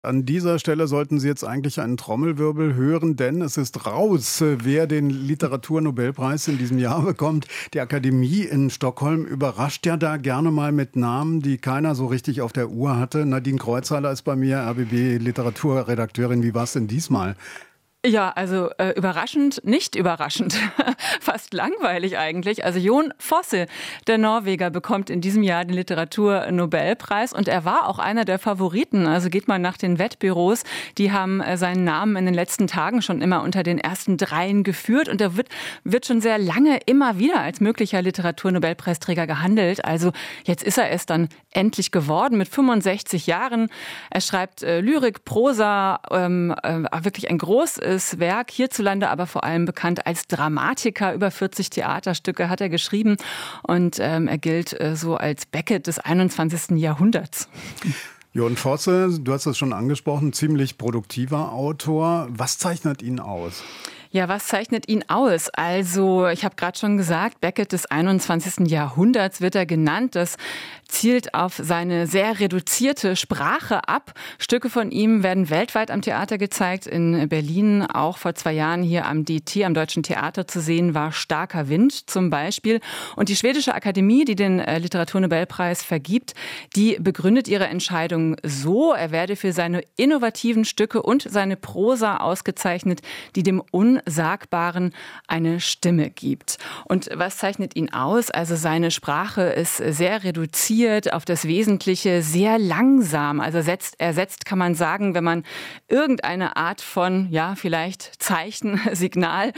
An dieser Stelle sollten Sie jetzt eigentlich einen Trommelwirbel hören, denn es ist raus, wer den Literaturnobelpreis in diesem Jahr bekommt. Die Akademie in Stockholm überrascht ja da gerne mal mit Namen, die keiner so richtig auf der Uhr hatte. Nadine Kreuzhaler ist bei mir, RBB-Literaturredakteurin. Wie war es denn diesmal? Ja, also überraschend, nicht überraschend, fast langweilig eigentlich. Also Jon Fosse, der Norweger, bekommt in diesem Jahr den Literaturnobelpreis und er war auch einer der Favoriten. Also geht mal nach den Wettbüros, die haben seinen Namen in den letzten Tagen schon immer unter den ersten dreien geführt und er wird schon sehr lange immer wieder als möglicher Literaturnobelpreisträger gehandelt. Also jetzt ist er es dann endlich geworden mit 65 Jahren. Er schreibt Lyrik, Prosa, wirklich ein großes Werk, hierzulande aber vor allem bekannt als Dramatiker. Über 40 Theaterstücke hat er geschrieben und er gilt so als Beckett des 21. Jahrhunderts. Jon Fosse, du hast es schon angesprochen, ziemlich produktiver Autor. Was zeichnet ihn aus? Ja, was zeichnet ihn aus? Also, ich habe gerade schon gesagt, Beckett des 21. Jahrhunderts wird er genannt. Das zielt auf seine sehr reduzierte Sprache ab. Stücke von ihm werden weltweit am Theater gezeigt. In Berlin, auch vor 2 Jahren hier am DT, am Deutschen Theater zu sehen, war Starker Wind zum Beispiel. Und die schwedische Akademie, die den Literaturnobelpreis vergibt, die begründet ihre Entscheidung so: Er werde für seine innovativen Stücke und seine Prosa ausgezeichnet, die dem Unsagbaren eine Stimme gibt. Und was zeichnet ihn aus? Also seine Sprache ist sehr reduziert auf das Wesentliche, sehr langsam. Also er setzt, kann man sagen, wenn man irgendeine Art von, ja, vielleicht Zeichen, Signal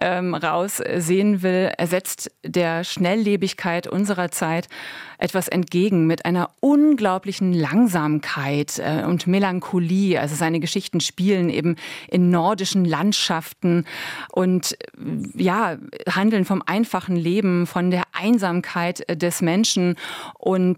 raussehen will, er setzt der Schnelllebigkeit unserer Zeit etwas entgegen mit einer unglaublichen Langsamkeit und Melancholie. Also seine Geschichten spielen eben in nordischen Landschaften und ja, handeln vom einfachen Leben, von der Einsamkeit des Menschen und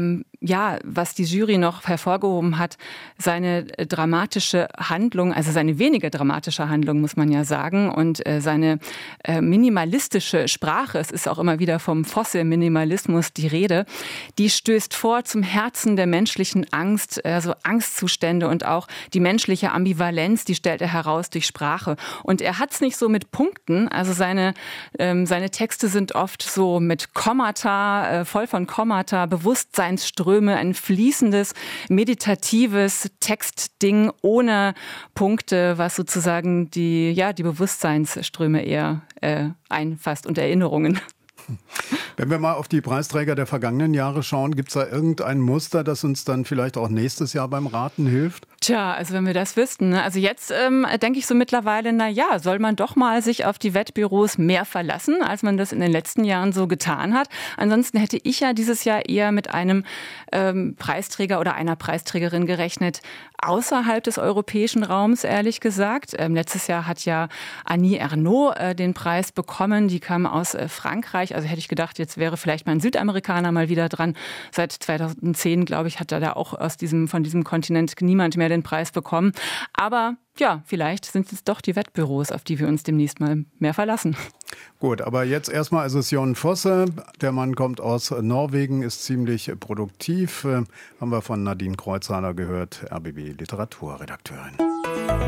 ja, was die Jury noch hervorgehoben hat, seine dramatische Handlung, also seine weniger dramatische Handlung, muss man ja sagen, und seine minimalistische Sprache, es ist auch immer wieder vom Fosse-Minimalismus die Rede, die stößt vor zum Herzen der menschlichen Angst, also Angstzustände und auch die menschliche Ambivalenz, die stellt er heraus durch Sprache. Und er hat es nicht so mit Punkten, also seine Texte sind oft so mit Kommata, voll von Kommata, Bewusstseinsströme, ein fließendes, meditatives Textding ohne Punkte, was sozusagen die Bewusstseinsströme eher einfasst und Erinnerungen. Wenn wir mal auf die Preisträger der vergangenen Jahre schauen, gibt es da irgendein Muster, das uns dann vielleicht auch nächstes Jahr beim Raten hilft? Tja, also wenn wir das wüssten, ne? Also jetzt denke ich so mittlerweile, soll man doch mal sich auf die Wettbüros mehr verlassen, als man das in den letzten Jahren so getan hat. Ansonsten hätte ich ja dieses Jahr eher mit einem Preisträger oder einer Preisträgerin gerechnet, außerhalb des europäischen Raums, ehrlich gesagt. Letztes Jahr hat ja Annie Ernaux den Preis bekommen, die kam aus Frankreich. Also hätte ich gedacht, jetzt wäre vielleicht mal ein Südamerikaner mal wieder dran. Seit 2010, glaube ich, hat da auch von diesem Kontinent niemand mehr den Preis bekommen. Aber ja, vielleicht sind es doch die Wettbüros, auf die wir uns demnächst mal mehr verlassen. Gut, aber jetzt erstmal ist es Jon Fosse. Der Mann kommt aus Norwegen, ist ziemlich produktiv. Haben wir von Nadine Kreuzhaler gehört, RBB Literaturredakteurin.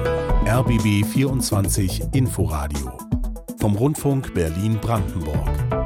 RBB 24 Inforadio vom Rundfunk Berlin-Brandenburg.